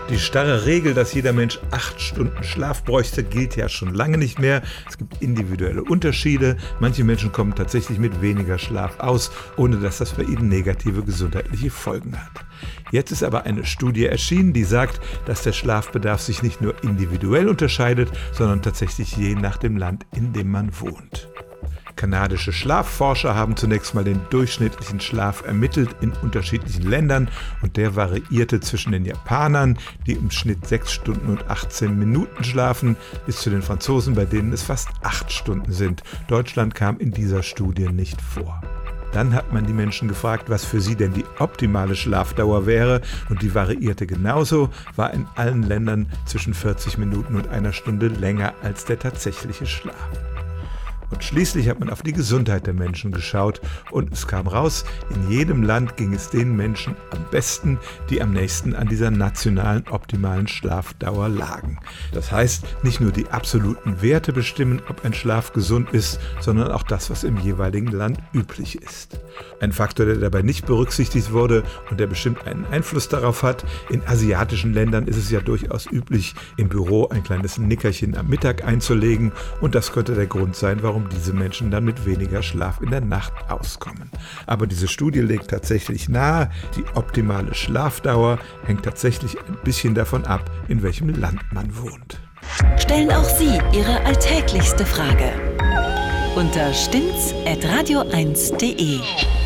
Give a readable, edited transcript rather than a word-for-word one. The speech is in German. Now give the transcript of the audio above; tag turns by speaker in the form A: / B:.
A: Die starre Regel, dass jeder Mensch 8 Stunden Schlaf bräuchte, gilt ja schon lange nicht mehr. Es gibt individuelle Unterschiede. Manche Menschen kommen tatsächlich mit weniger Schlaf aus, ohne dass das bei ihnen negative gesundheitliche Folgen hat. Jetzt ist aber eine Studie erschienen, die sagt, dass der Schlafbedarf sich nicht nur individuell unterscheidet, sondern tatsächlich je nach dem Land, in dem man wohnt. Kanadische Schlafforscher haben zunächst mal den durchschnittlichen Schlaf ermittelt in unterschiedlichen Ländern und der variierte zwischen den Japanern, die im Schnitt 6 Stunden und 18 Minuten schlafen, bis zu den Franzosen, bei denen es fast 8 Stunden sind. Deutschland kam in dieser Studie nicht vor. Dann hat man die Menschen gefragt, was für sie denn die optimale Schlafdauer wäre und die variierte genauso, war in allen Ländern zwischen 40 Minuten und einer Stunde länger als der tatsächliche Schlaf. Und schließlich hat man auf die Gesundheit der Menschen geschaut und es kam raus, in jedem Land ging es den Menschen am besten, die am nächsten an dieser nationalen optimalen Schlafdauer lagen. Das heißt, nicht nur die absoluten Werte bestimmen, ob ein Schlaf gesund ist, sondern auch das, was im jeweiligen Land üblich ist. Ein Faktor, der dabei nicht berücksichtigt wurde und der bestimmt einen Einfluss darauf hat: in asiatischen Ländern ist es ja durchaus üblich, im Büro ein kleines Nickerchen am Mittag einzulegen und das könnte der Grund sein, warum diese Menschen dann mit weniger Schlaf in der Nacht auskommen. Aber diese Studie legt tatsächlich nahe, die optimale Schlafdauer hängt tatsächlich ein bisschen davon ab, in welchem Land man wohnt.
B: Stellen auch Sie Ihre alltäglichste Frage unter stimmtz@radio1.de.